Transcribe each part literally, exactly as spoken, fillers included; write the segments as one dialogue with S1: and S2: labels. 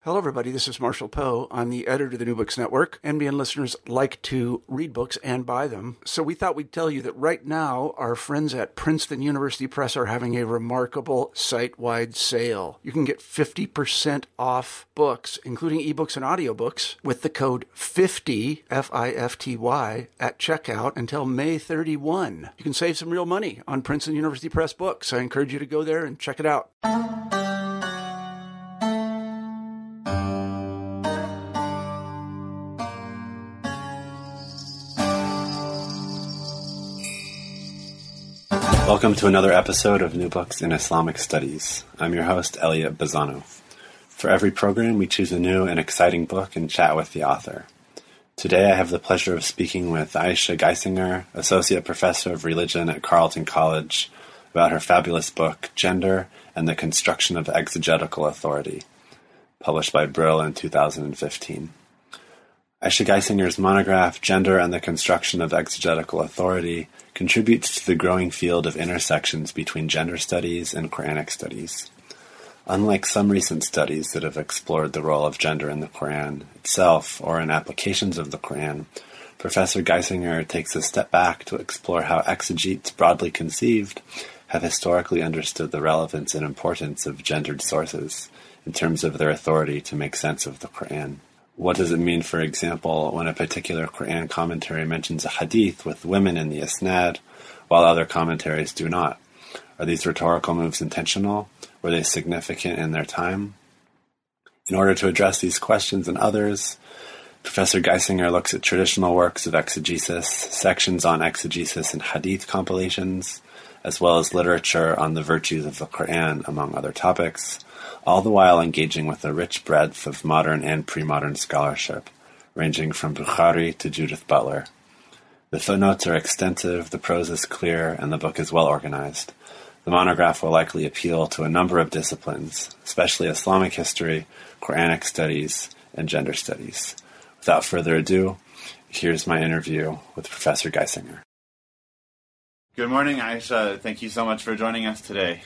S1: Hello, everybody. This is Marshall Poe. I'm the editor of the New Books Network. N B N listeners like to read books and buy them. So we thought we'd tell you that right now, our friends at Princeton University Press are having a remarkable site-wide sale. You can get fifty percent off books, including ebooks and audiobooks, with the code fifty, F I F T Y, at checkout until May thirty-first. You can save some real money on Princeton University Press books. I encourage you to go there and check it out.
S2: Welcome to another episode of New Books in Islamic Studies. I'm your host, Elliot Bazzano. For every program, we choose a new and exciting book and chat with the author. Today, I have the pleasure of speaking with Ayesha Geisinger, Associate Professor of Religion at Carleton College, about her fabulous book, Gender and the Construction of Exegetical Authority, published by Brill in two thousand fifteen. Ayesha Geisinger's monograph, Gender and the Construction of Exegetical Authority, contributes to the growing field of intersections between gender studies and Quranic studies. Unlike some recent studies that have explored the role of gender in the Quran itself or in applications of the Quran, Professor Geisinger takes a step back to explore how exegetes broadly conceived have historically understood the relevance and importance of gendered sources in terms of their authority to make sense of the Quran. What does it mean, for example, when a particular Quran commentary mentions a hadith with women in the isnad, while other commentaries do not? Are these rhetorical moves intentional? Were they significant in their time? In order to address these questions and others, Professor Geisinger looks at traditional works of exegesis, sections on exegesis and hadith compilations, as well as literature on the virtues of the Quran, among other topics, all the while engaging with a rich breadth of modern and pre-modern scholarship, ranging from Bukhari to Judith Butler. The footnotes are extensive, the prose is clear, and the book is well organized. The monograph will likely appeal to a number of disciplines, especially Islamic history, Quranic studies, and gender studies. Without further ado, here's my interview with Professor Geisinger.
S3: Good morning, Ayesha. Thank you so much for joining us today.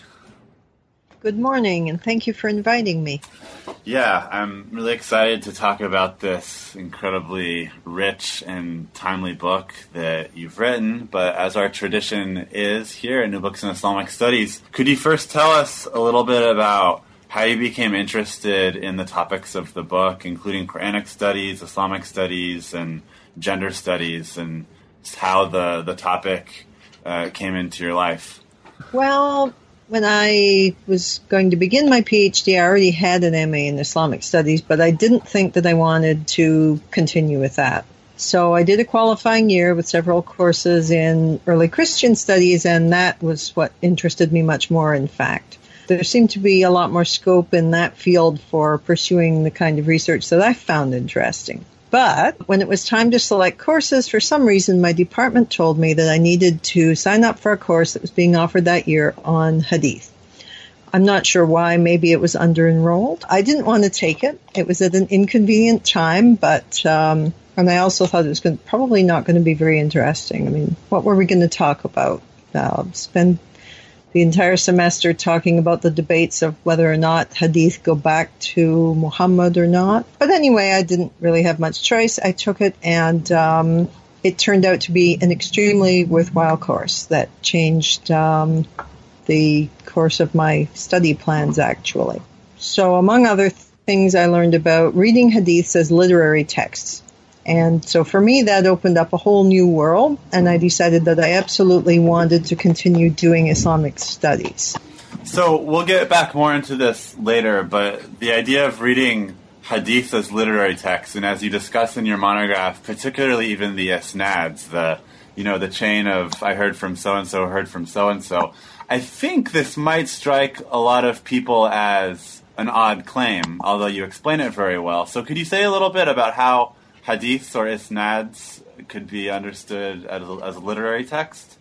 S4: Good morning, and thank you for inviting me.
S3: Yeah, I'm really excited to talk about this incredibly rich and timely book that you've written. But as our tradition is here at New Books in Islamic Studies, could you first tell us a little bit about how you became interested in the topics of the book, including Quranic studies, Islamic studies, and gender studies, and how the, the topic uh, came into your life?
S4: Well, when I was going to begin my PhD, I already had an M A in Islamic Studies, but I didn't think that I wanted to continue with that. So I did a qualifying year with several courses in early Christian studies, and that was what interested me much more, in fact. There seemed to be a lot more scope in that field for pursuing the kind of research that I found interesting. But when it was time to select courses, for some reason, my department told me that I needed to sign up for a course that was being offered that year on Hadith. I'm not sure why. Maybe it was under-enrolled. I didn't want to take it. It was at an inconvenient time, but um, and I also thought it was going, probably not going to be very interesting. I mean, what were we going to talk about? Uh, spend the entire semester talking about the debates of whether or not hadith go back to Muhammad or not. But anyway, I didn't really have much choice. I took it, and um, it turned out to be an extremely worthwhile course that changed um, the course of my study plans, actually. So among other things, I learned about reading hadiths as literary texts. And so for me, that opened up a whole new world, and I decided that I absolutely wanted to continue doing Islamic studies.
S3: So we'll get back more into this later, but the idea of reading hadith as literary texts, and as you discuss in your monograph, particularly even the isnads, the you know the chain of I heard from so-and-so, heard from so-and-so, I think this might strike a lot of people as an odd claim, although you explain it very well. So could you say a little bit about how hadiths or isnads could be understood as a, as a literary text?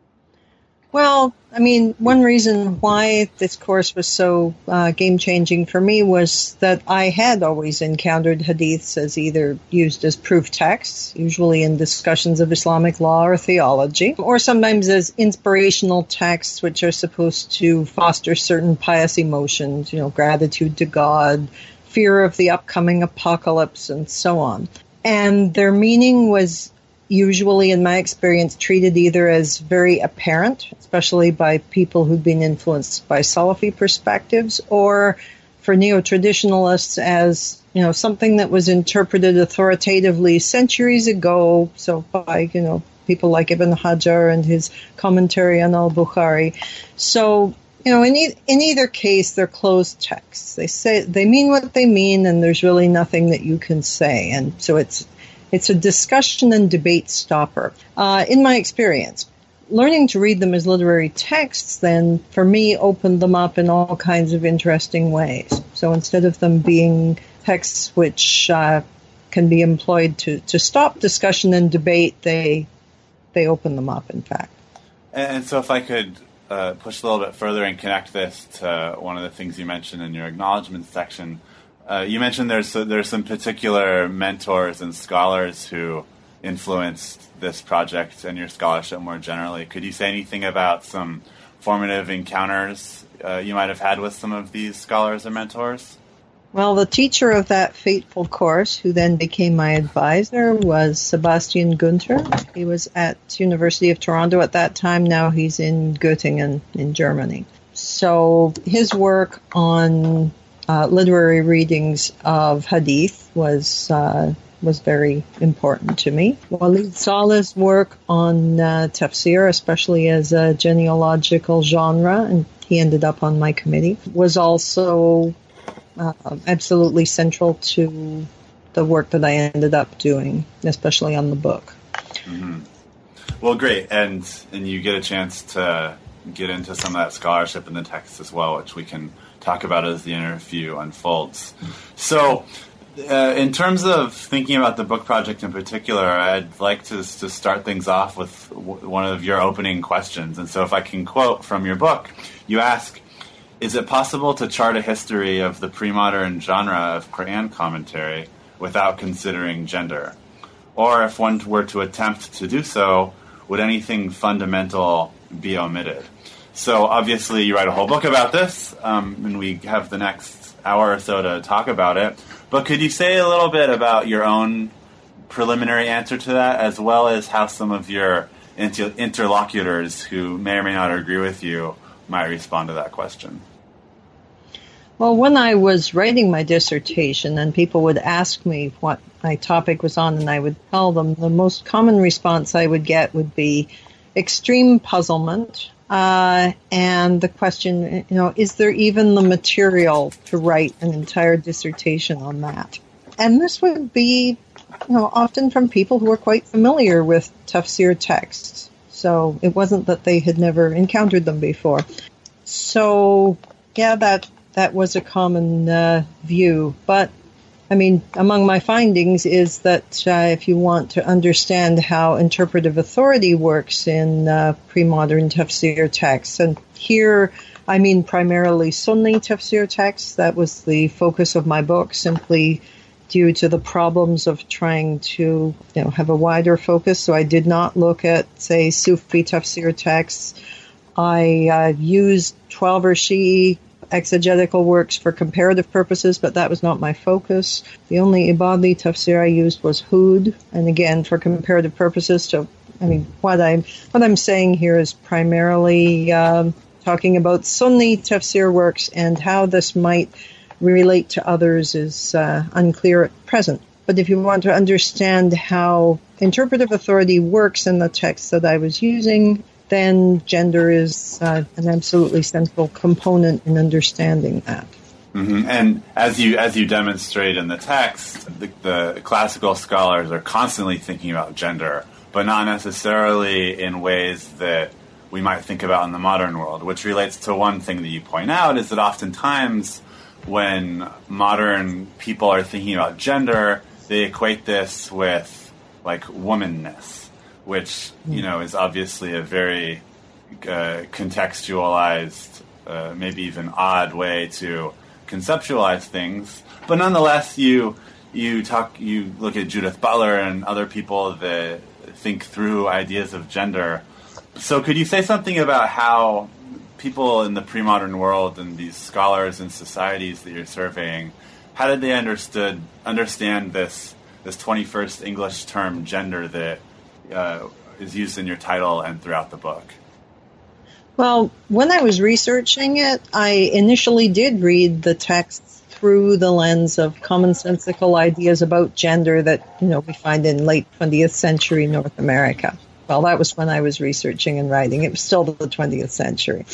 S4: Well, I mean, one reason why this course was so uh, game-changing for me was that I had always encountered hadiths as either used as proof texts, usually in discussions of Islamic law or theology, or sometimes as inspirational texts which are supposed to foster certain pious emotions, you know, gratitude to God, fear of the upcoming apocalypse and so on. And their meaning was usually, in my experience, treated either as very apparent, especially by people who've been influenced by Salafi perspectives, or for neo-traditionalists as, you know, something that was interpreted authoritatively centuries ago, so by, you know, people like Ibn Hajar and his commentary on al-Bukhari. So, you know, in, e- in either case, they're closed texts. They say they mean what they mean, and there's really nothing that you can say. And so it's it's a discussion and debate stopper. Uh, in my experience, learning to read them as literary texts, then, for me, opened them up in all kinds of interesting ways. So instead of them being texts which uh, can be employed to, to stop discussion and debate, they they open them up, in fact.
S3: And so if I could uh, push a little bit further and connect this to one of the things you mentioned in your acknowledgement section, uh, you mentioned there's there's some particular mentors and scholars who influenced this project and your scholarship more generally. Could you say anything about some formative encounters uh, you might have had with some of these scholars or mentors?
S4: Well, the teacher of that fateful course, who then became my advisor, was Sebastian Günther. He was at University of Toronto at that time. Now he's in Göttingen in Germany. So his work on uh, literary readings of Hadith was uh, was very important to me. Walid Saleh's work on uh, tafsir, especially as a genealogical genre, and he ended up on my committee, was also Uh, absolutely central to the work that I ended up doing, especially on the book.
S3: Mm-hmm. Well, great. And and you get a chance to get into some of that scholarship in the text as well, which we can talk about as the interview unfolds. So uh, in terms of thinking about the book project in particular, I'd like to, to start things off with w- one of your opening questions. And so if I can quote from your book, you ask, is it possible to chart a history of the pre-modern genre of Quran commentary without considering gender? Or if one were to attempt to do so, would anything fundamental be omitted? So obviously you write a whole book about this, um, and we have the next hour or so to talk about it. But could you say a little bit about your own preliminary answer to that, as well as how some of your inter- interlocutors who may or may not agree with you might respond to that question?
S4: Well, when I was writing my dissertation and people would ask me what my topic was on and I would tell them, the most common response I would get would be extreme puzzlement uh, and the question, you know, is there even the material to write an entire dissertation on that? And this would be, you know, often from people who are quite familiar with tafsir texts. So it wasn't that they had never encountered them before. So, yeah, that that was a common uh, view. But, I mean, among my findings is that uh, if you want to understand how interpretive authority works in uh, pre-modern tafsir texts, and here I mean primarily Sunni tafsir texts, that was the focus of my book, simply due to the problems of trying to, you know, have a wider focus. So I did not look at, say, Sufi tafsir texts. I uh, used twelver Shi'i exegetical works for comparative purposes, but that was not my focus. The only Ibadi tafsir I used was Hud, and again, for comparative purposes. So, I mean, what I'm, what I'm saying here is primarily um, talking about Sunni tafsir works, and how this might relate to others is uh, unclear at present. But if you want to understand how interpretive authority works in the text that I was using, then gender is uh, an absolutely central component in understanding that.
S3: Mm-hmm. And as you as you demonstrate in the text, the, the classical scholars are constantly thinking about gender, but not necessarily in ways that we might think about in the modern world, which relates to one thing that you point out, is that oftentimes when modern people are thinking about gender, they equate this with, like, womanness, which, you know, is obviously a very uh, contextualized, uh, maybe even odd way to conceptualize things. But nonetheless, you you talk, you look at Judith Butler and other people that think through ideas of gender. So could you say something about how people in the pre-modern world and these scholars and societies that you're surveying, how did they understood understand this this twenty-first English term gender that uh, is used in your title and throughout the book?
S4: Well, when I was researching it, I initially did read the texts through the lens of commonsensical ideas about gender that, you know, we find in late twentieth century North America. Well, that was when I was researching and writing. It was still the twentieth century.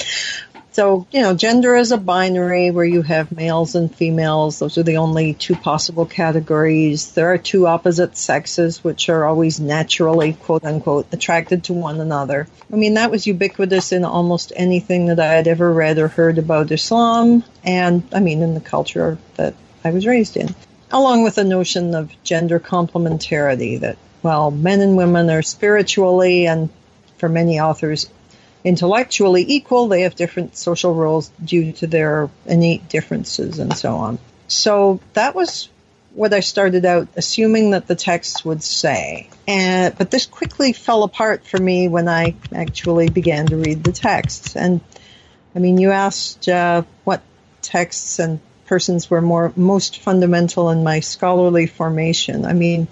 S4: So, you know, gender is a binary where you have males and females. Those are the only two possible categories. There are two opposite sexes, which are always naturally, quote unquote, attracted to one another. I mean, that was ubiquitous in almost anything that I had ever read or heard about Islam, and, I mean, in the culture that I was raised in. Along with the notion of gender complementarity, that, well, men and women are spiritually, and for many authors, intellectually equal. They have different social roles due to their innate differences and so on. So that was what I started out assuming that the texts would say. And, but this quickly fell apart for me when I actually began to read the texts. And, I mean, you asked uh, what texts and persons were more most fundamental in my scholarly formation. I mean,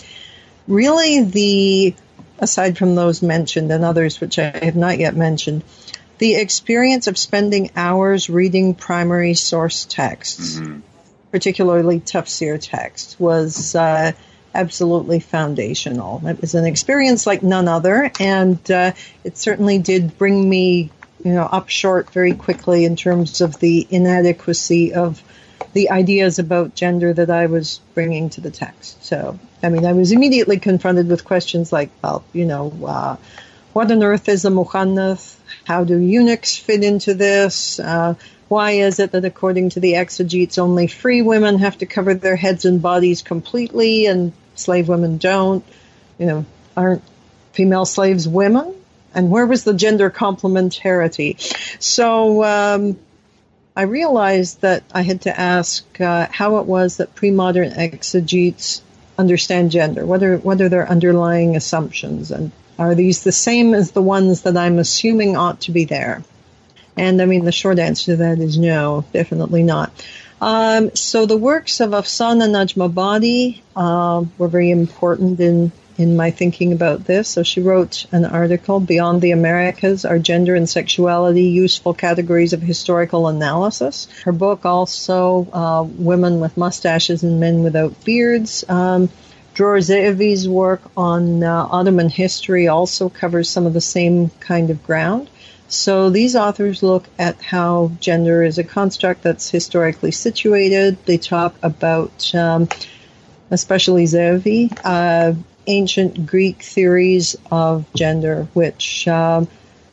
S4: really the... aside from those mentioned and others which I have not yet mentioned, the experience of spending hours reading primary source texts, mm-hmm. particularly tafsir text, was uh, absolutely foundational. It was an experience like none other, and uh, it certainly did bring me, you know, up short very quickly in terms of the inadequacy of the ideas about gender that I was bringing to the text. So, I mean, I was immediately confronted with questions like, well, you know, uh, what on earth is a mukhannath? How do eunuchs fit into this? Uh, why is it that according to the exegetes, only free women have to cover their heads and bodies completely and slave women don't? You know, aren't female slaves women? And where was the gender complementarity? So, um, I realized that I had to ask uh, how it was that pre-modern exegetes understand gender. What are, what are their underlying assumptions? And are these the same as the ones that I'm assuming ought to be there? And, I mean, the short answer to that is no, definitely not. Um, so the works of Afsana Najmabadi uh, were very important in in my thinking about this. So she wrote an article, Beyond the Americas, Are Gender and Sexuality Useful Categories of Historical Analysis? Her book also, uh, Women with Mustaches and Men Without Beards. Um, Dror Ze'evi's work on uh, Ottoman history also covers some of the same kind of ground. So these authors look at how gender is a construct that's historically situated. They talk about, um, especially Ze'evi, uh, ancient Greek theories of gender, which um,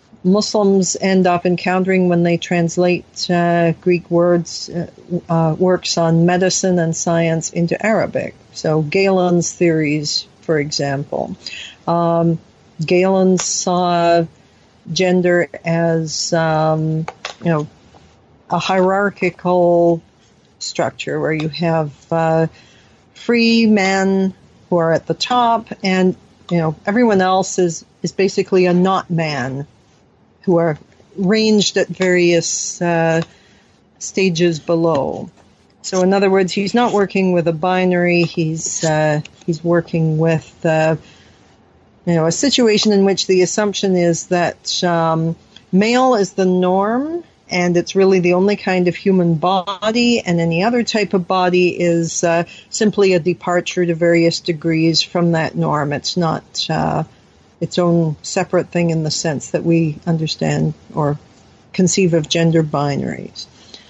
S4: Muslims end up encountering when they translate uh, Greek words, uh, uh, works on medicine and science into Arabic. So Galen's theories, for example. Um, Galen saw gender as, um, you know, a hierarchical structure where you have uh, free men who are at the top, and, you know, everyone else is, is basically a not man, who are ranged at various uh, stages below. So, in other words, he's not working with a binary. He's uh, he's working with uh, you know, a situation in which the assumption is that um, male is the norm, and it's really the only kind of human body, and any other type of body is uh, simply a departure to various degrees from that norm. It's not uh, its own separate thing in the sense that we understand or conceive of gender binaries.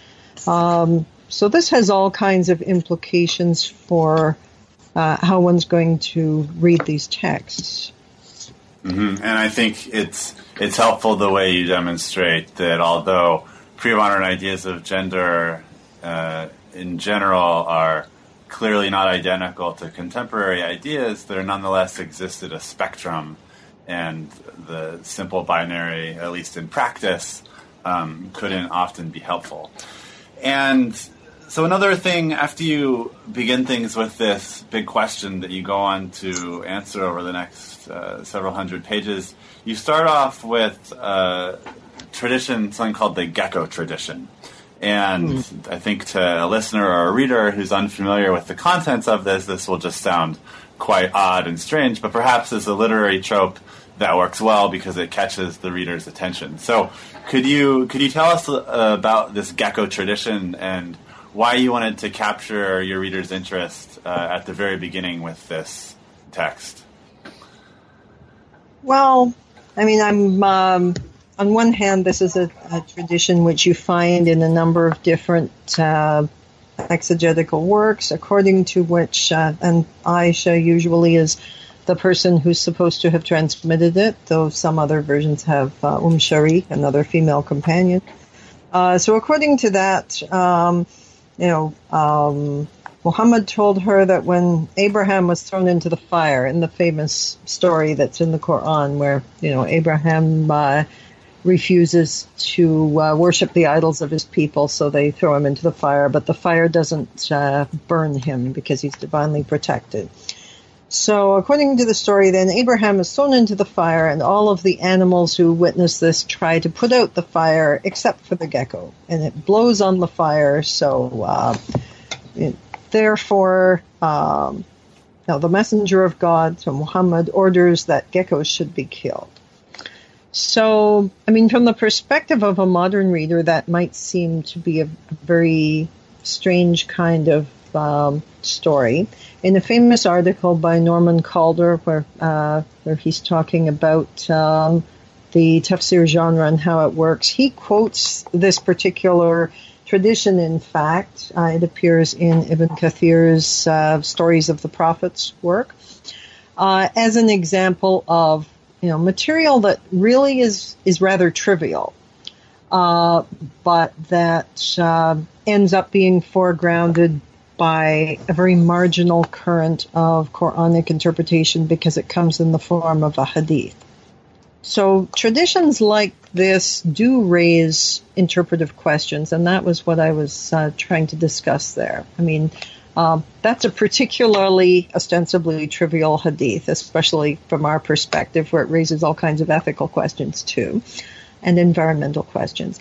S4: Um, so this has all kinds of implications for uh, how one's going to read these texts.
S3: Mm-hmm. And I think it's it's helpful the way you demonstrate that although pre-modern ideas of gender uh, in general are clearly not identical to contemporary ideas, there nonetheless existed a spectrum, and the simple binary, at least in practice, um, couldn't often be helpful. And so another thing, after you begin things with this big question that you go on to answer over the next uh, several hundred pages, you start off with uh, tradition, something called the Gecko tradition. And mm. I think to a listener or a reader who's unfamiliar with the contents of this, this will just sound quite odd and strange, but perhaps as a literary trope that works well because it catches the reader's attention. So could you could you tell us uh, about this gecko tradition and why you wanted to capture your reader's interest uh, at the very beginning with this text?
S4: Well, I mean, I'm um, on one hand, this is a, a tradition which you find in a number of different uh, exegetical works, according to which, uh, and Aisha usually is the person who's supposed to have transmitted it, though some other versions have uh, Umm Sharik, another female companion. Uh, so according to that, um, you know, um, Muhammad told her that when Abraham was thrown into the fire, in the famous story that's in the Quran where, you know, Abraham uh, refuses to uh, worship the idols of his people, so they throw him into the fire, but the fire doesn't uh, burn him because he's divinely protected. So according to the story, then Abraham is thrown into the fire, and all of the animals who witness this try to put out the fire except for the gecko, and it blows on the fire. So uh, it, therefore, um, now the messenger of God, so Muhammad, orders that geckos should be killed. So, I mean, from the perspective of a modern reader, that might seem to be a very strange kind of um, story. In a famous article by Norman Calder, where uh, where he's talking about um, the tafsir genre and how it works, he quotes this particular tradition. In fact, uh, it appears in Ibn Kathir's uh, Stories of the Prophets work uh, as an example of, you know, material that really is is rather trivial, uh, but that uh, ends up being foregrounded by a very marginal current of Quranic interpretation because it comes in the form of a hadith. So traditions like this do raise interpretive questions, and that was what I was uh, trying to discuss there. I mean, um, that's a particularly ostensibly trivial hadith, especially from our perspective, where it raises all kinds of ethical questions too, and environmental questions.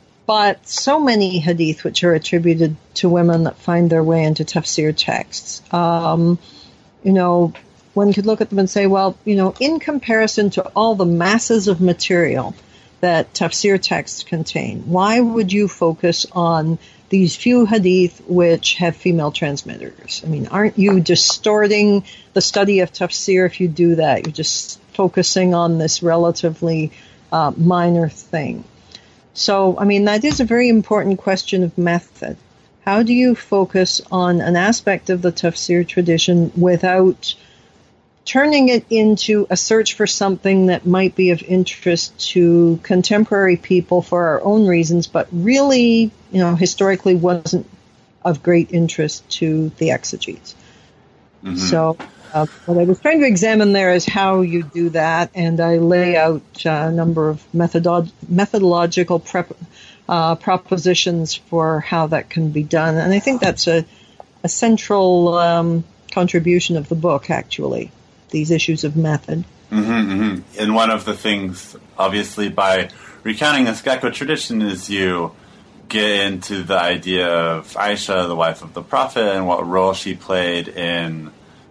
S4: But so many hadith which are attributed to women that find their way into tafsir texts, um, you know, one could look at them and say, well, you know, in comparison to all the masses of material that tafsir texts contain, why would you focus on these few hadith which have female transmitters? I mean, aren't you distorting the study of tafsir if you do that? You're just focusing on this relatively uh, minor thing. So, I mean, that is a very important question of method. How do you focus on an aspect of the tafsir tradition without turning it into a search for something that might be of interest to contemporary people for our own reasons, but really, you know, historically wasn't of great interest to the exegetes? Mm-hmm. So uh, what I was trying to examine there is how you do that, and I lay out uh, a number of methodod- methodological prep, uh, propositions for how that can be done. And I think that's a, a central um, contribution of the book, actually, these issues of method.
S3: Mm-hmm, mm-hmm. And one of the things, obviously, by recounting this gecko tradition is you get into the idea of Aisha, the wife of the Prophet, and what role she played in,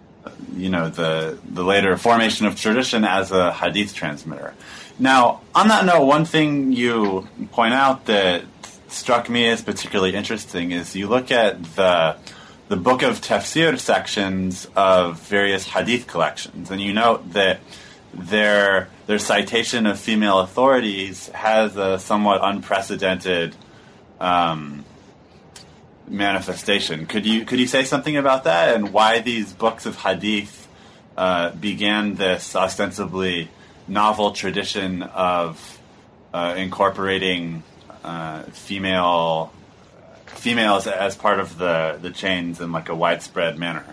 S3: you know, the the later formation of tradition as a hadith transmitter. Now, on that note, one thing you point out that struck me as particularly interesting is you look at the the book of tafsir sections of various hadith collections, and you note that their their citation of female authorities has a somewhat unprecedented um, manifestation. Could you could you say something about that and why these books of hadith uh, began this ostensibly novel tradition of uh, incorporating uh, female females as part of the, the chains in like a widespread manner?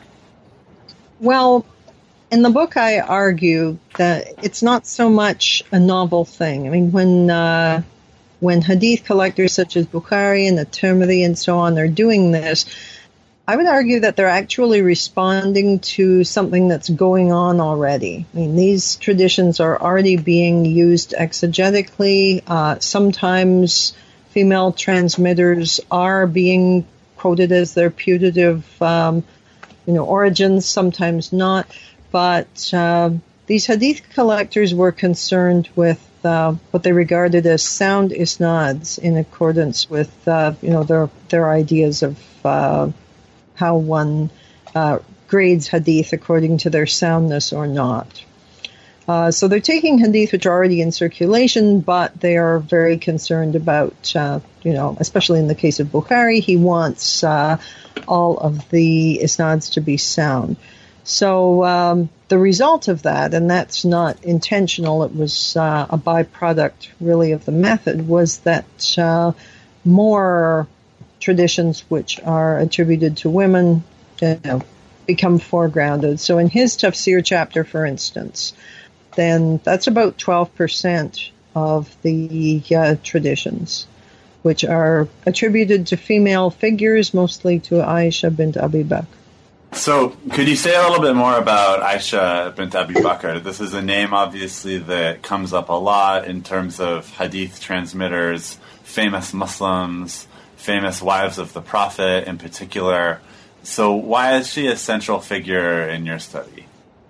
S4: Well, in the book I argue that it's not so much a novel thing. I mean, when uh, when hadith collectors such as Bukhari and the Tirmidhi and so on are doing this, I would argue that they're actually responding to something that's going on already. I mean, these traditions are already being used exegetically. Uh, sometimes female transmitters are being quoted as their putative, um, you know, origins, sometimes not. But uh, these hadith collectors were concerned with uh, what they regarded as sound isnads in accordance with, uh, you know, their their ideas of uh, how one uh, grades hadith according to their soundness or not. Uh, so they're taking hadith which are already in circulation, but they are very concerned about, uh, you know, especially in the case of Bukhari, he wants uh, all of the isnads to be sound. So um, the result of that, and that's not intentional, it was uh, a byproduct really of the method, was that uh, more traditions which are attributed to women, you know, become foregrounded. So in his tafsir chapter, for instance, then that's about twelve percent of the uh, traditions, which are attributed to female figures, mostly to Aisha bint Abi Bakr.
S3: So could you say a little bit more about Aisha bint Abi Bakr? This is a name, obviously, that comes up a lot in terms of hadith transmitters, famous Muslims, famous wives of the Prophet in particular. So why is she a central figure in your study?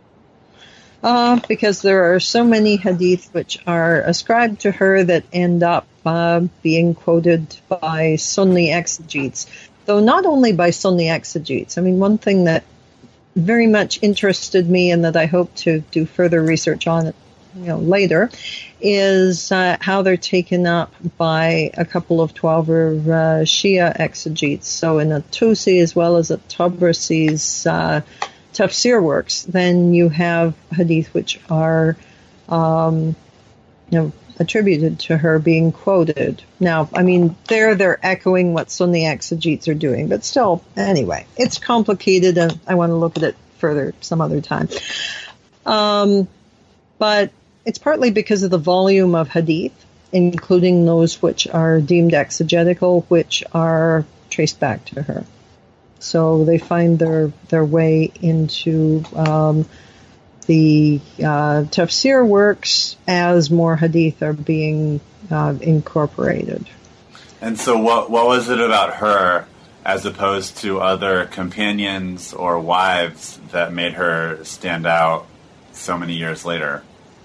S4: Uh, because there are so many hadith which are ascribed to her that end up uh, being quoted by Sunni exegetes. Though not only by Sunni exegetes. I mean, one thing that very much interested me and that I hope to do further research on, you know, later, is uh, how they're taken up by a couple of Twelver uh, Shia exegetes. So in a Tusi as well as a Tabrasi's uh, tafsir works, then you have hadith which are, um, you know, attributed to her being quoted. Now, I mean, there they're echoing what Sunni exegetes are doing, but still, anyway, it's complicated, and I want to look at it further some other time. Um, but it's partly because of the volume of hadith, including those which are deemed exegetical, which are traced back to her. So they find their their way into um, the uh, tafsir works as more hadith are being uh, incorporated.
S3: And so what what was it about her as opposed to other companions or wives that made her stand out so many years later?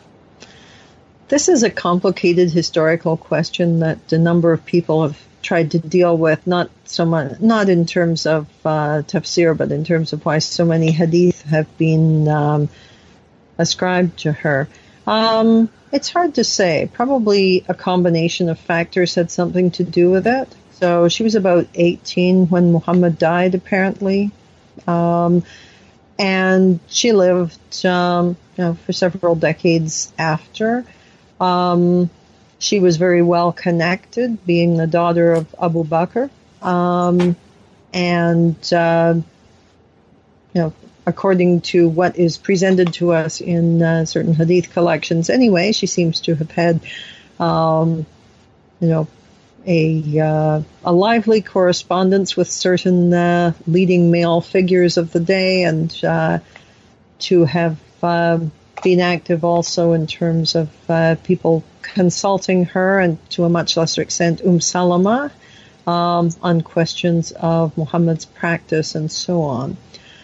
S4: This is a complicated historical question that a number of people have tried to deal with, not so much, not in terms of uh, tafsir, but in terms of why so many hadith have been um, ascribed to her. Um, it's hard to say. Probably a combination of factors had something to do with it. So she was about eighteen when Muhammad died, apparently. Um, and she lived um, you know, for several decades after. Um, she was very well connected, being the daughter of Abu Bakr. Um, and, uh, you know, according to what is presented to us in uh, certain hadith collections anyway, she seems to have had, um, you know, a uh, a lively correspondence with certain uh, leading male figures of the day, and uh, to have uh, been active also in terms of uh, people consulting her, and to a much lesser extent Umm Salama, um, on questions of Muhammad's practice and so on.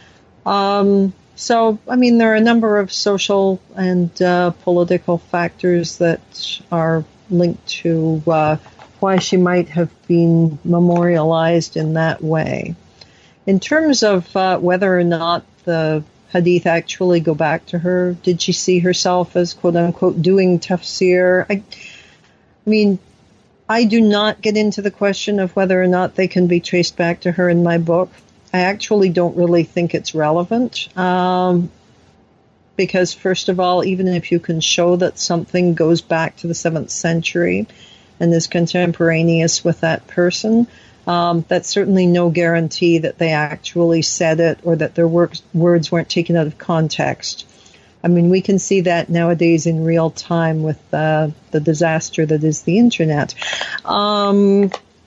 S4: Um, so, I mean, there are a number of social and uh, political factors that are linked to uh, why she might have been memorialized in that way. In terms of uh, whether or not the hadith actually go back to her, did she see herself as, quote-unquote, doing tafsir? I, I mean, I do not get into the question of whether or not they can be traced back to her in my book. I actually don't really think it's relevant, um, because, first of all, even if you can show that something goes back to the seventh century and is contemporaneous with that person, um, that's certainly no guarantee that they actually said it or that their work, words weren't taken out of context. I mean, we can see that nowadays in real time with uh, the disaster that is the internet. Um,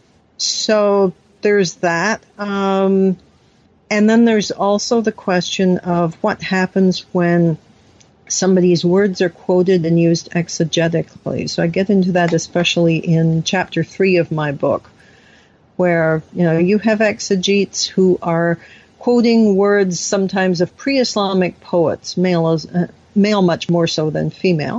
S4: so there's that. Um, and then there's also the question of what happens when somebody's words are quoted and used exegetically. So I get into that especially in chapter three of my book, where, you know, you have exegetes who are quoting words sometimes of pre-Islamic poets, male, as, uh, male much more so than female,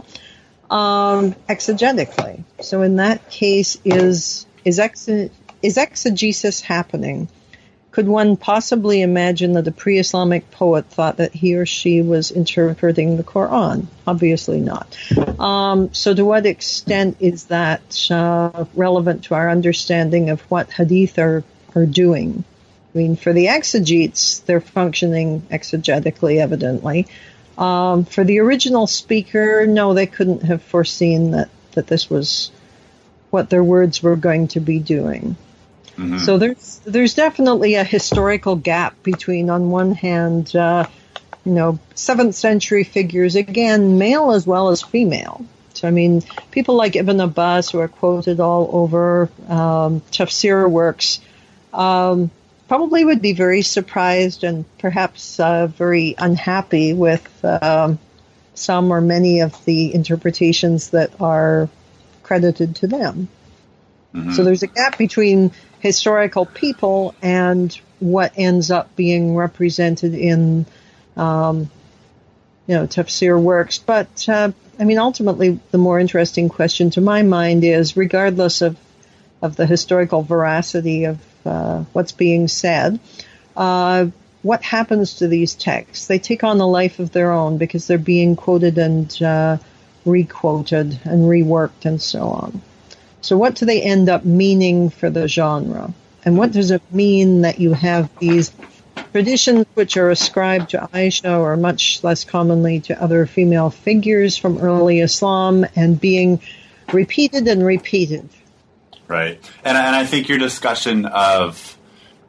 S4: um, exegetically. So in that case, is is, ex- is exegesis happening? Could one possibly imagine that a pre-Islamic poet thought that he or she was interpreting the Quran? Obviously not. Um, so to what extent is that uh, relevant to our understanding of what hadith are, are doing? I mean, for the exegetes, they're functioning exegetically, evidently. Um, for the original speaker, no, they couldn't have foreseen that, that this was what their words were going to be doing. Mm-hmm. So there's there's definitely a historical gap between, on one hand, uh, you know, seventh century figures, again, male as well as female. So, I mean, people like Ibn Abbas, who are quoted all over um, tafsir works, um, probably would be very surprised and perhaps uh, very unhappy with um, some or many of the interpretations that are credited to them. Mm-hmm. So there's a gap between historical people and what ends up being represented in, um, you know, tafsir works. But, uh, I mean, ultimately, the more interesting question to my mind is, regardless of, of the historical veracity of uh, what's being said, uh, what happens to these texts? They take on a life of their own because they're being quoted and uh, re-quoted and reworked and so on. So what do they end up meaning for the genre? And what does it mean that you have these traditions which are ascribed to Aisha or much less commonly to other female figures from early Islam and being repeated and repeated?
S3: Right. And, and I think your discussion of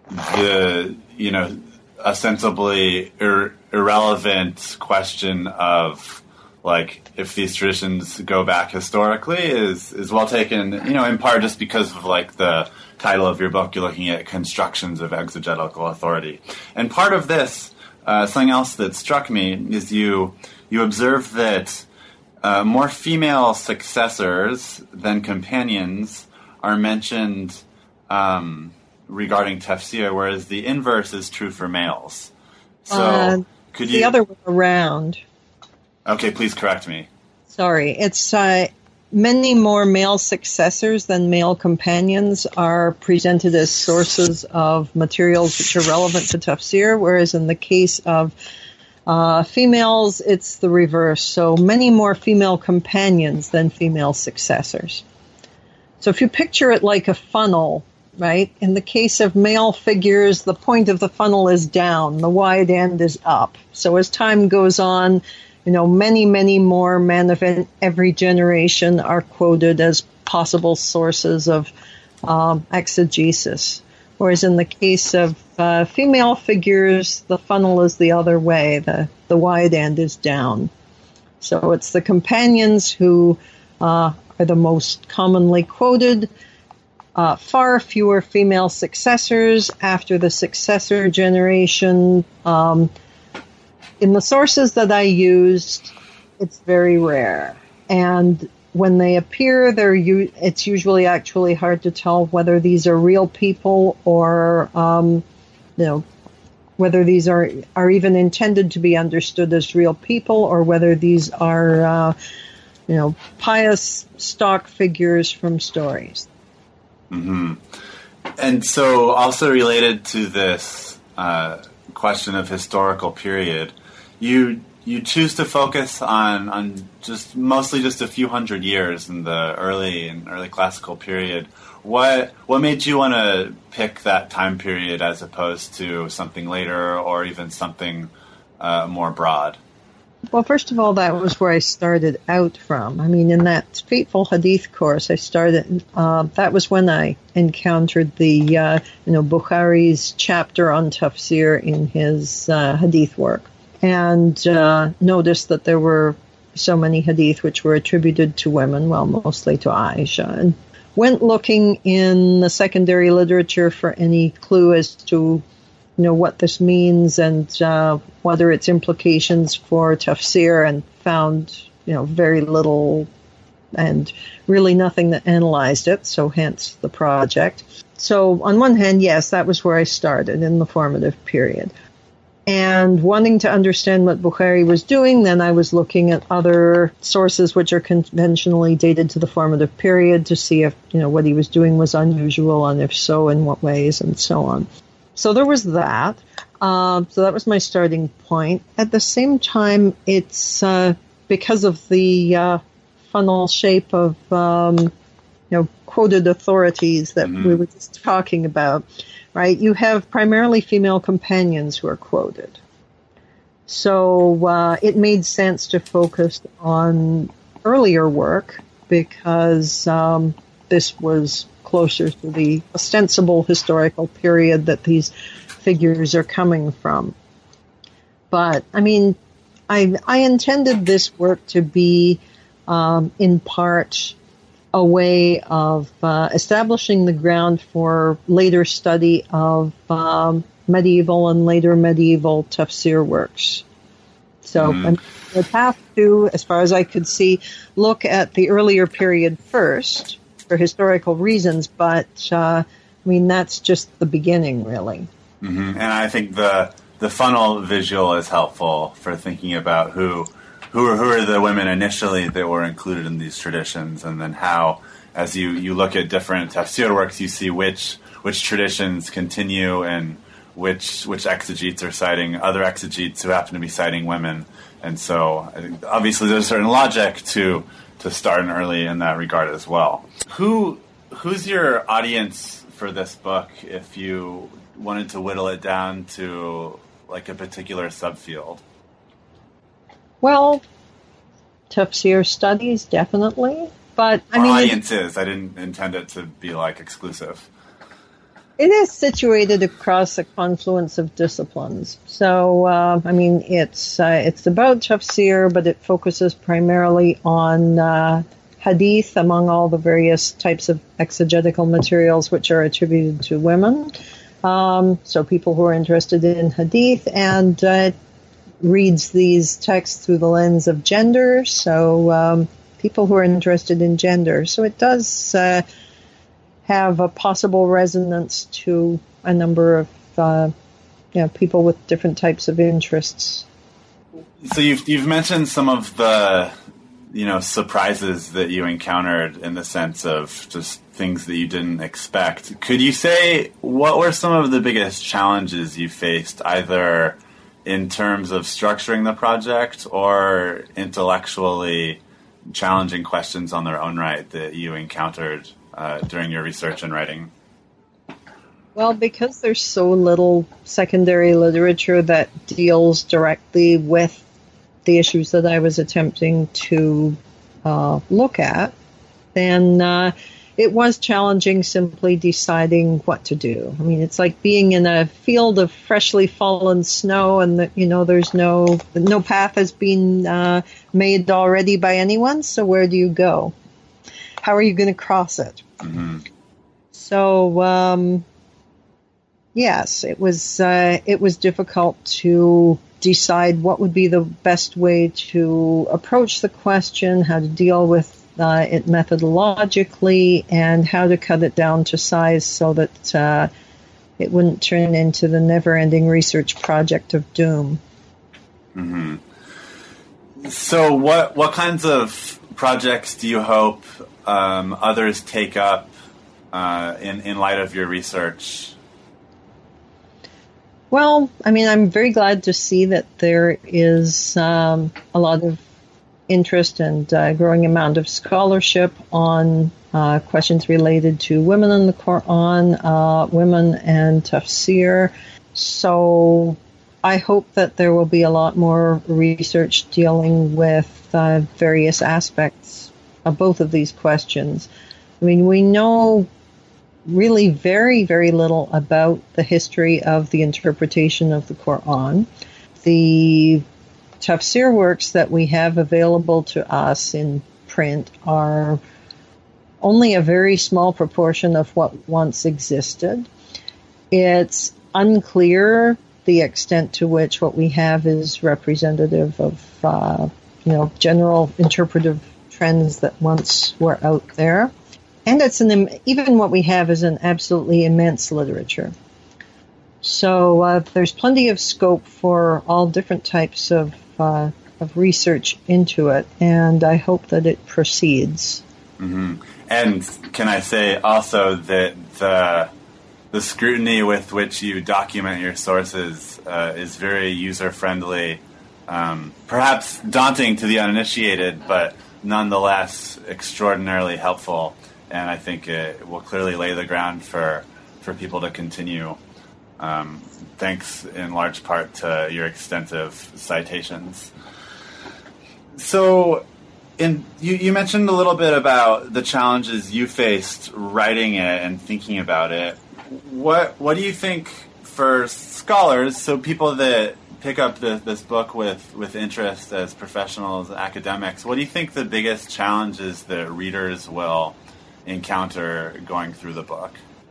S3: the, you know, ostensibly ir- irrelevant question of, like, if these traditions go back historically is, is well taken, you know, in part just because of, like, the title of your book, you're looking at constructions of exegetical authority. And part of this, uh, something else that struck me is you, you observe that uh, more female successors than companions are mentioned um, regarding tafsir, whereas the inverse is true for males. So
S4: uh,
S3: could
S4: the
S3: you...
S4: The other way around.
S3: Okay, please correct me.
S4: Sorry. It's uh, many more male successors than male companions are presented as sources of materials which are relevant to tafsir, whereas in the case of uh, females, it's the reverse. So many more female companions than female successors. So if you picture it like a funnel, right, in the case of male figures, the point of the funnel is down, the wide end is up. So as time goes on, you know, many, many more men of every generation are quoted as possible sources of um, exegesis. Whereas in the case of uh, female figures, the funnel is the other way. The, the wide end is down. So it's the companions who uh, are the most commonly quoted. Uh, far fewer female successors. After the successor generation, um, in the sources that I used, it's very rare. And when they appear, they're u- it's usually actually hard to tell whether these are real people or, um, you know, whether these are, are even intended to be understood as real people or whether these are, uh, you know, pious stock figures from stories.
S3: Mm-hmm. And so also related to this uh, question of historical period, You you choose to focus on, on just mostly just a few hundred years in the early and early classical period. What what made you want to pick that time period as opposed to something later or even something uh, more broad?
S4: Well, first of all, that was where I started out from. I mean, in that fateful hadith course, I started. Uh, that was when I encountered the uh, you know Bukhari's chapter on tafsir in his uh, hadith work. And uh, noticed that there were so many hadith which were attributed to women, well, mostly to Aisha, and went looking in the secondary literature for any clue as to you know, what this means and uh, what are its implications for tafsir, and found, you know, very little and really nothing that analyzed it, so hence the project. So on one hand, yes, that was where I started, in the formative period. And wanting to understand what Bukhari was doing, then I was looking at other sources which are conventionally dated to the formative period to see if, you know, what he was doing was unusual, and if so, in what ways, and so on. So there was that. Uh, so that was my starting point. At the same time, it's uh, because of the uh, funnel shape of, um, you know, quoted authorities that mm-hmm. we were just talking about, right? You have primarily female companions who are quoted. So uh, it made sense to focus on earlier work because um, this was closer to the ostensible historical period that these figures are coming from. But, I mean, I, I intended this work to be, um, in part, a way of uh, establishing the ground for later study of um, medieval and later medieval tafsir works. So mm-hmm. I would have to, as far as I could see, look at the earlier period first for historical reasons, but uh, I mean, that's just the beginning, really.
S3: Mm-hmm. And I think the the funnel visual is helpful for thinking about who who are, who are the women initially that were included in these traditions, and then how, as you, you look at different tafsir works, you see which which traditions continue and which which exegetes are citing other exegetes who happen to be citing women. And so I think obviously there's a certain logic to to start early in that regard as well. Who who's your audience for this book if you wanted to whittle it down to like a particular subfield?
S4: Well, tafsir studies, definitely. But I
S3: Our
S4: mean,
S3: audience is. I didn't intend it to be like exclusive.
S4: It is situated across a confluence of disciplines. So, uh, I mean, it's uh, it's about tafsir, but it focuses primarily on uh, hadith among all the various types of exegetical materials which are attributed to women. Um, so people who are interested in hadith, and uh, reads these texts through the lens of gender. So um, people who are interested in gender. So it does uh, have a possible resonance to a number of uh, you know, people with different types of interests.
S3: So you've you've mentioned some of the you know surprises that you encountered in the sense of just things that you didn't expect. Could you say what were some of the biggest challenges you faced, either in terms of structuring the project or intellectually challenging questions on their own right that you encountered uh, during your research and writing?
S4: Well, because there's so little secondary literature that deals directly with the issues that I was attempting to uh, look at, then uh, it was challenging simply deciding what to do. I mean, it's like being in a field of freshly fallen snow, and the, you know, there's no no path has been uh, made already by anyone. So where do you go? How are you going to cross it?
S3: Mm-hmm.
S4: So um, yes, it was uh, it was difficult to decide what would be the best way to approach the question, how to deal with Uh, it methodologically, and how to cut it down to size so that uh, it wouldn't turn into the never-ending research project of doom.
S3: Mm-hmm. So what what kinds of projects do you hope um, others take up uh, in, in light of your research?
S4: Well, I mean, I'm very glad to see that there is um, a lot of interest and uh, growing amount of scholarship on uh, questions related to women in the Quran, uh, women and tafsir. So I hope that there will be a lot more research dealing with uh, various aspects of both of these questions. I mean, we know really very, very little about the history of the interpretation of the Quran. The tafsir works that we have available to us in print are only a very small proportion of what once existed. It's unclear the extent to which what we have is representative of, uh, you know, general interpretive trends that once were out there. And it's an, even what we have is an absolutely immense literature. So uh, there's plenty of scope for all different types of, uh, of research into it, and I hope that it proceeds.
S3: Mm-hmm. And can I say also that the the scrutiny with which you document your sources uh, is very user-friendly, um, perhaps daunting to the uninitiated, but nonetheless extraordinarily helpful. And I think it will clearly lay the ground for, for people to continue, um, thanks in large part to your extensive citations. So in, you, you mentioned a little bit about the challenges you faced writing it and thinking about it. What what do you think for scholars, so people that pick up the, this book with, with interest as professionals, academics, what do you think the biggest challenges that readers will encounter going through the book?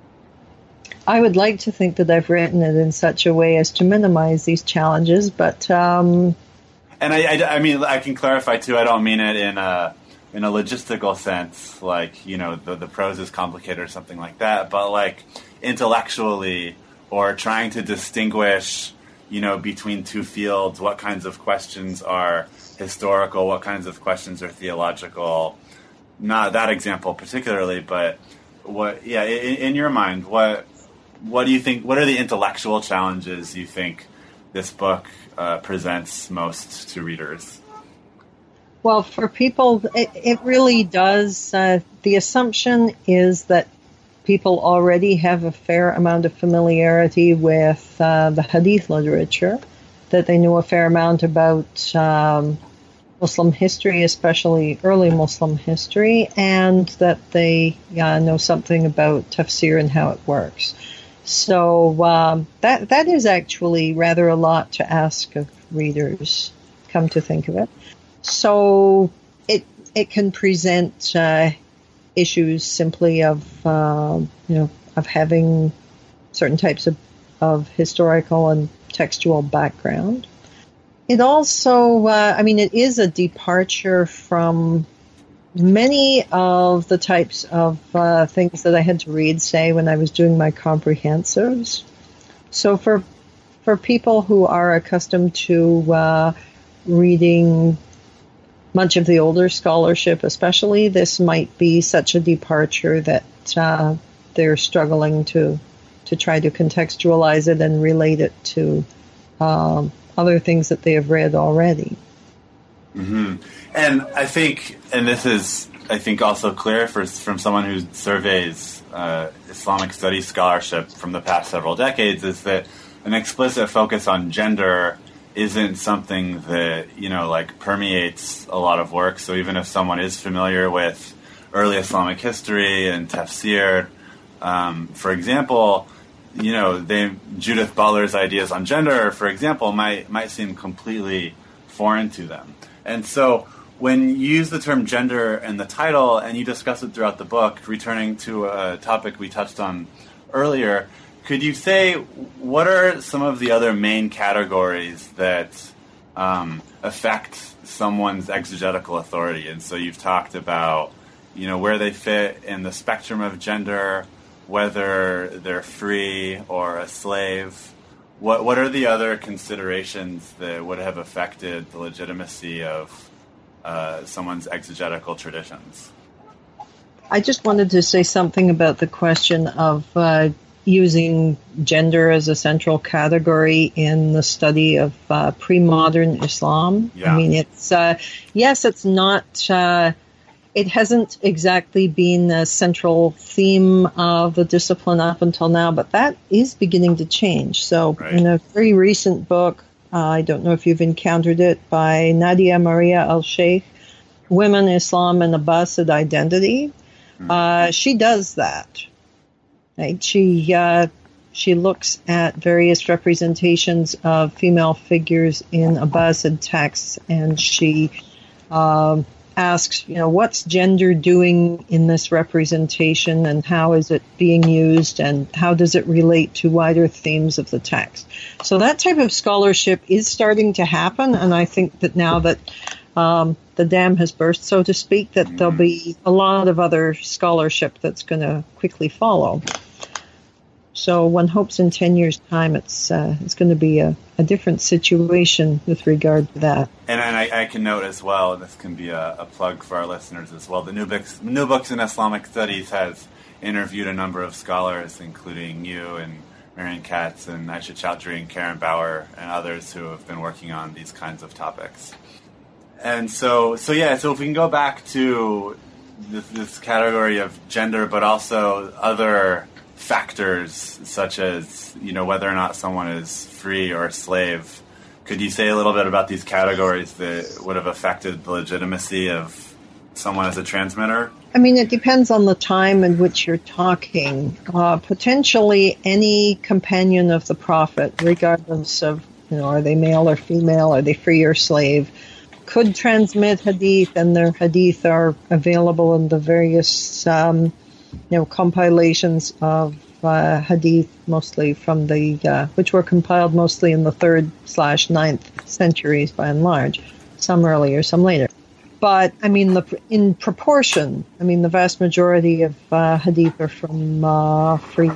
S4: I would like to think that I've written it in such a way as to minimize these challenges, but... Um,
S3: and I, I, I mean, I can clarify, too, I don't mean it in a, in a logistical sense, like, you know, the, the prose is complicated or something like that, but, like, intellectually, or trying to distinguish, you know, between two fields, what kinds of questions are historical, what kinds of questions are theological. Not that example particularly, but what, yeah, in, in your mind, what what do you think, what are the intellectual challenges you think this book uh, presents most to readers?
S4: Well, for people, it, it really does. Uh, the assumption is that people already have a fair amount of familiarity with uh, the Hadith literature, that they know a fair amount about um, Muslim history, especially early Muslim history, and that they uh, know something about tafsir and how it works. So um, that that is actually rather a lot to ask of readers, come to think of it. So it it can present uh, issues simply of uh, you know of having certain types of, of historical and textual background. It also, uh, I mean, it is a departure from many of the types of uh, things that I had to read, say, when I was doing my comprehensives. So for for people who are accustomed to uh, reading much of the older scholarship, especially, this might be such a departure that uh, they're struggling to to try to contextualize it and relate it to um, other things that they have read already.
S3: Mm-hmm. And I think, and this is, I think, also clear for, from someone who surveys uh, Islamic studies scholarship from the past several decades, is that an explicit focus on gender isn't something that, you know, like permeates a lot of work. So even if someone is familiar with early Islamic history and tafsir, um, for example, you know, they, Judith Butler's ideas on gender, for example, might might seem completely foreign to them. And so when you use the term gender in the title and you discuss it throughout the book, returning to a topic we touched on earlier, could you say what are some of the other main categories that um, affect someone's exegetical authority? And so you've talked about, you know, where they fit in the spectrum of gender, whether they're free or a slave. What what are the other considerations that would have affected the legitimacy of uh, someone's exegetical traditions?
S4: I just wanted to say something about the question of uh, using gender as a central category in the study of uh, pre-modern Islam.
S3: Yeah.
S4: I mean, it's uh, yes, it's not. Uh, it hasn't exactly been a central theme of the discipline up until now, but that is beginning to change. So,
S3: right.
S4: In a very recent book, uh, I don't know if you've encountered it, by Nadia Maria Al-Sheikh, Women, Islam, and Abbasid Identity. Mm-hmm. Uh, she does that. Right? She uh, she looks at various representations of female figures in Abbasid texts, and she um, asks, you know, what's gender doing in this representation and how is it being used and how does it relate to wider themes of the text? So that type of scholarship is starting to happen, and I think that now that um, the dam has burst, so to speak, that there'll be a lot of other scholarship that's going to quickly follow. So one hopes in ten years' time it's uh, it's going to be a, a different situation with regard to that.
S3: And I, I can note as well, and this can be a, a plug for our listeners as well, the New Books, New Books in Islamic Studies has interviewed a number of scholars, including you and Marian Katz and Aisha Chowdhury and Karen Bauer and others who have been working on these kinds of topics. And so, so yeah, so if we can go back to this, this category of gender, but also other factors such as, you know, whether or not someone is free or a slave. Could you say a little bit about these categories that would have affected the legitimacy of someone as a transmitter?
S4: I mean, it depends on the time in which you're talking. Uh, potentially any companion of the Prophet, regardless of, you know, are they male or female, are they free or slave, could transmit hadith, and their hadith are available in the various um, you know, compilations of uh, hadith, mostly from the, uh, which were compiled mostly in the third slash ninth centuries by and large, some earlier, some later. But, I mean, the, in proportion, I mean, the vast majority of uh, hadith are from uh, free.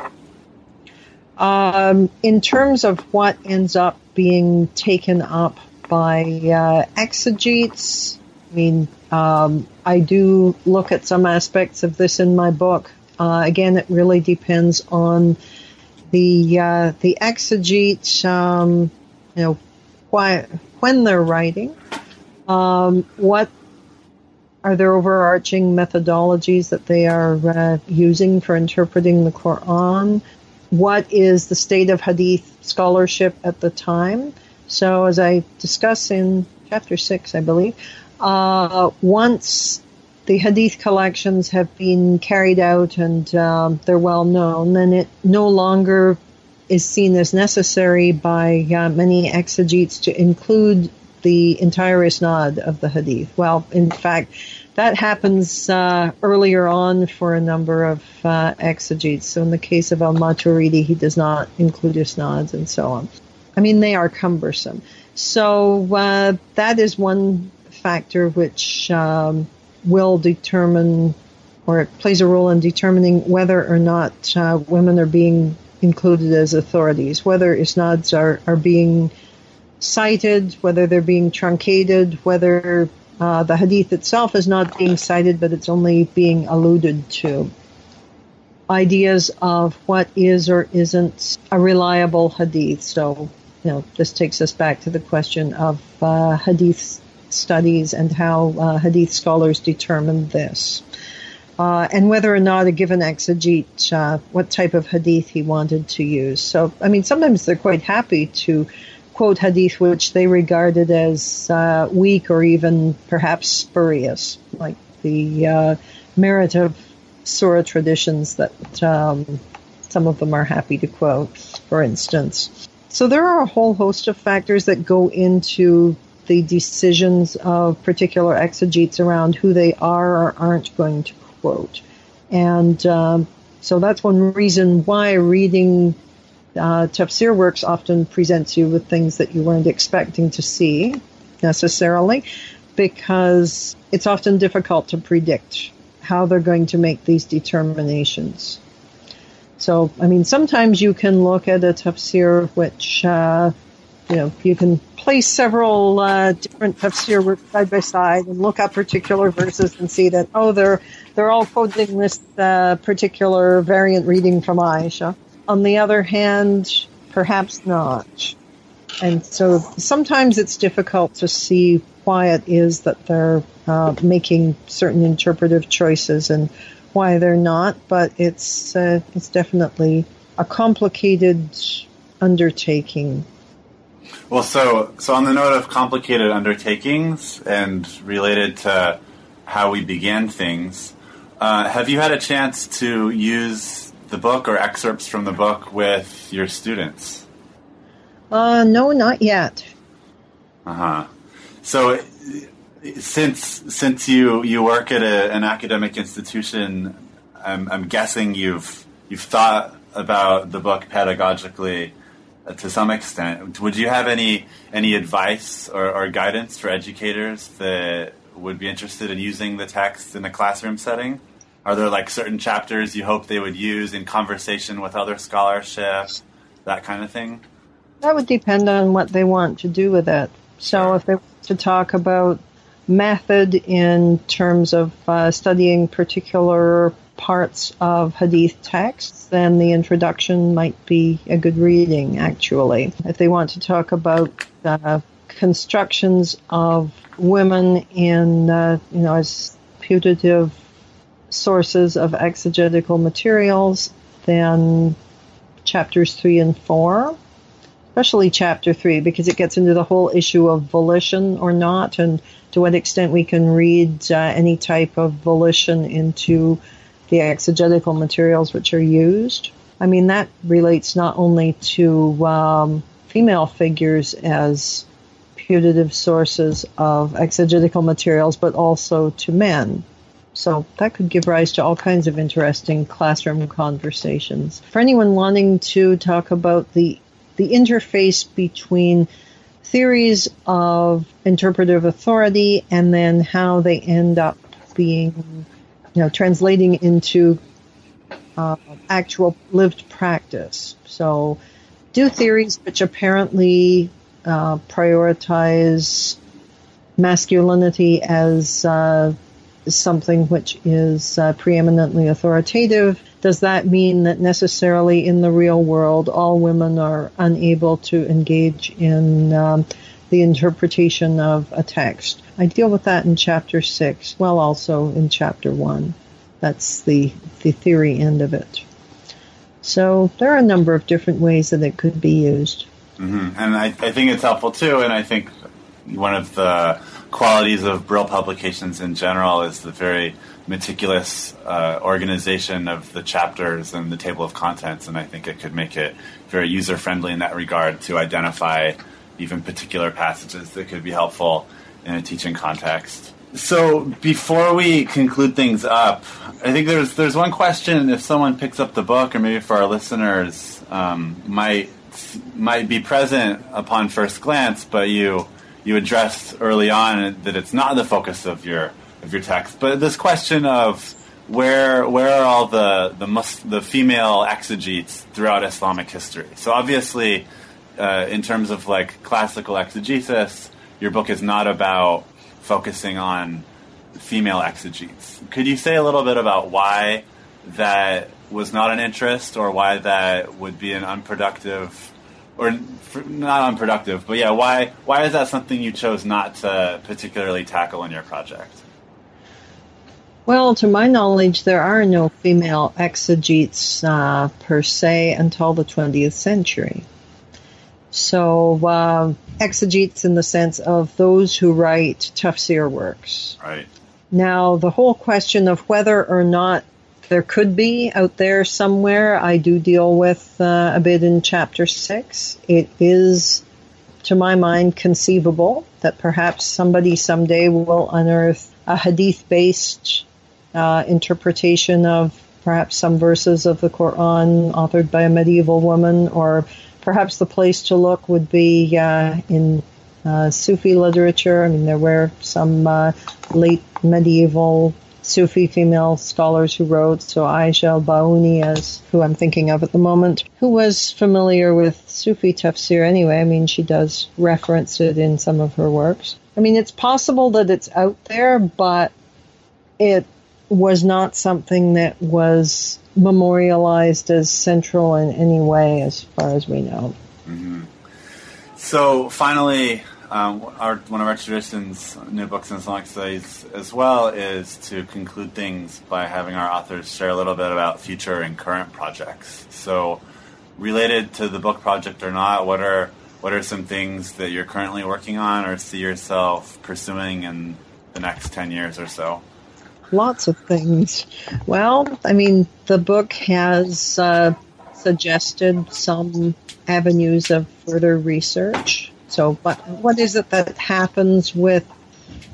S4: Um, in terms of what ends up being taken up by uh, exegetes, I mean, um, I do look at some aspects of this in my book. Uh, again, it really depends on the uh, the exegete, um, you know, why, when they're writing, um, what are their overarching methodologies that they are uh, using for interpreting the Quran, what is the state of hadith scholarship at the time. So as I discuss in chapter six, I believe, Uh, once the hadith collections have been carried out and um, they're well known, then it no longer is seen as necessary by uh, many exegetes to include the entire isnad of the hadith. Well, in fact, that happens uh, earlier on for a number of uh, exegetes. So in the case of al-Maturidi, he does not include isnads and so on. I mean, they are cumbersome. So uh, that is one factor which um, will determine, or it plays a role in determining whether or not uh, women are being included as authorities, whether isnads are, are being cited, whether they're being truncated, whether uh, the hadith itself is not being cited, but it's only being alluded to. Ideas of what is or isn't a reliable hadith. So, you know, this takes us back to the question of uh, hadith studies and how uh, hadith scholars determine this. Uh, and whether or not a given exegete, uh, what type of hadith he wanted to use. So, I mean, sometimes they're quite happy to quote hadith which they regarded as uh, weak or even perhaps spurious, like the uh, merit of surah traditions that um, some of them are happy to quote, for instance. So there are a whole host of factors that go into the decisions of particular exegetes around who they are or aren't going to quote. And um, so that's one reason why reading uh, tafsir works often presents you with things that you weren't expecting to see necessarily, because it's often difficult to predict how they're going to make these determinations. So, I mean, sometimes you can look at a tafsir which, uh, you know, you can place several uh, different tafsir works side by side and look up particular verses and see that, oh, they're they're all quoting this uh, particular variant reading from Aisha. On the other hand, perhaps not. And so sometimes it's difficult to see why it is that they're uh, making certain interpretive choices and why they're not, but it's uh, it's definitely a complicated undertaking.
S3: Well, so so on the note of complicated undertakings and related to how we began things, uh, have you had a chance to use the book or excerpts from the book with your students?
S4: Uh, no, not yet.
S3: Uh-huh. So since since you, you work at a, an academic institution, I'm, I'm guessing you've you've thought about the book pedagogically uh, to some extent. Would you have any any advice or, or guidance for educators that would be interested in using the text in a classroom setting? Are there like certain chapters you hope they would use in conversation with other scholarship, that kind of thing?
S4: That would depend on what they want to do with it. So if they want to talk about method in terms of uh, studying particular parts of Hadith texts, then the introduction might be a good reading, actually. If they want to talk about uh, constructions of women in, uh, you know, as putative sources of exegetical materials, then chapters three and four, especially chapter three, because it gets into the whole issue of volition or not, and to what extent we can read uh, any type of volition into the exegetical materials which are used. I mean, that relates not only to um, female figures as putative sources of exegetical materials, but also to men. So that could give rise to all kinds of interesting classroom conversations. For anyone wanting to talk about the the interface between theories of interpretive authority and then how they end up being, you know, translating into uh, actual lived practice. So do theories which apparently uh, prioritize masculinity as uh, something which is uh, preeminently authoritative. Does that mean that necessarily in the real world all women are unable to engage in um, the interpretation of a text? I deal with that in chapter six, well, also in chapter one. That's the, the theory end of it. So there are a number of different ways that it could be used.
S3: Mm-hmm. And I, I think it's helpful too, and I think one of the qualities of Brill publications in general is the very meticulous uh, organization of the chapters and the table of contents, and I think it could make it very user-friendly in that regard to identify even particular passages that could be helpful in a teaching context. So before we conclude things up, I think there's there's one question, if someone picks up the book, or maybe for our listeners, um, might might be present upon first glance, but you you addressed early on that it's not the focus of your of your text. But this question of where where are all the the mus- the female exegetes throughout Islamic history? So obviously, uh, in terms of like classical exegesis, your book is not about focusing on female exegetes. Could you say a little bit about why that was not an interest, or why that would be an unproductive, or not unproductive, but yeah, why why is that something you chose not to particularly tackle in your project?
S4: Well, to my knowledge, there are no female exegetes uh, per se until the twentieth century. So uh, exegetes in the sense of those who write tafsir works.
S3: Right.
S4: Now, the whole question of whether or not there could be out there somewhere, I do deal with uh, a bit in chapter six. It is, to my mind, conceivable that perhaps somebody someday will unearth a hadith-based uh, interpretation of perhaps some verses of the Quran authored by a medieval woman, or perhaps the place to look would be uh, in uh, Sufi literature. I mean, there were some uh, late medieval Sufi female scholars who wrote, so Aisha al-Bauni, as who I'm thinking of at the moment, who was familiar with Sufi tafsir anyway. I mean, she does reference it in some of her works. I mean, it's possible that it's out there, but it was not something that was memorialized as central in any way as far as we know.
S3: Mm-hmm. So finally, um, our, one of our traditions, New Books in Islamic Studies as well, is to conclude things by having our authors share a little bit about future and current projects. So related to the book project or not, what are what are some things that you're currently working on or see yourself pursuing in the next ten years or so?
S4: Lots of things. Well, I mean, the book has uh, suggested some avenues of further research. So what, what is it that happens with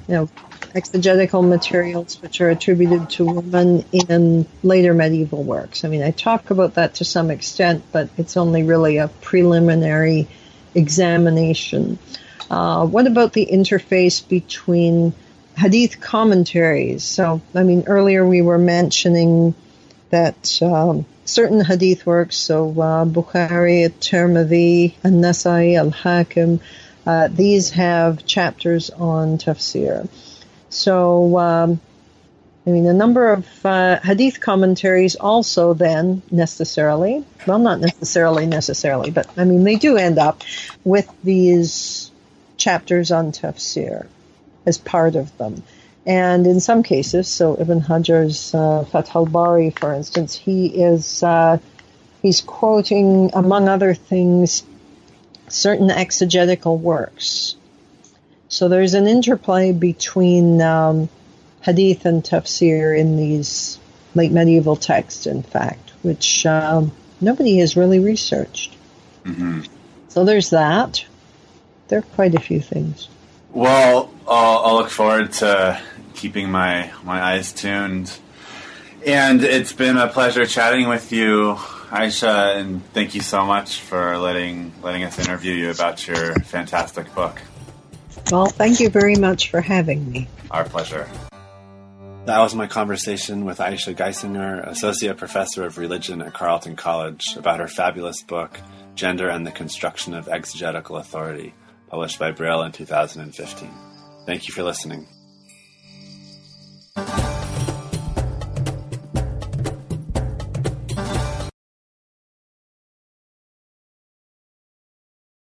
S4: you know, exegetical materials which are attributed to women in later medieval works. I mean, I talk about that to some extent, but it's only really a preliminary examination. Uh, what about the interface between hadith commentaries? So, I mean, earlier we were mentioning that um, certain hadith works, so uh, Bukhari, Tirmidhi, An-Nasai, Al-Hakim, uh, these have chapters on tafsir. So, um, I mean, a number of uh, hadith commentaries also then necessarily, well, not necessarily necessarily, but I mean, they do end up with these chapters on tafsir as part of them. And in some cases, so Ibn Hajar's uh, Fath al-Bari, for instance, he is, uh, he's quoting, among other things, certain exegetical works. So there's an interplay between um, hadith and tafsir in these late medieval texts, in fact, which um, nobody has really researched.
S3: Mm-hmm.
S4: So there's that. There are quite a few things.
S3: Well, I'll, I'll look forward to keeping my, my eyes tuned. And it's been a pleasure chatting with you, Aisha, and thank you so much for letting letting us interview you about your fantastic book.
S4: Well, thank you very much for having me.
S3: Our pleasure.
S2: That was my conversation with Aisha Geisinger, Associate Professor of Religion at Carleton College, about her fabulous book, Gender and the Construction of Exegetical Authority, published by Braille in two thousand fifteen. Thank you for listening.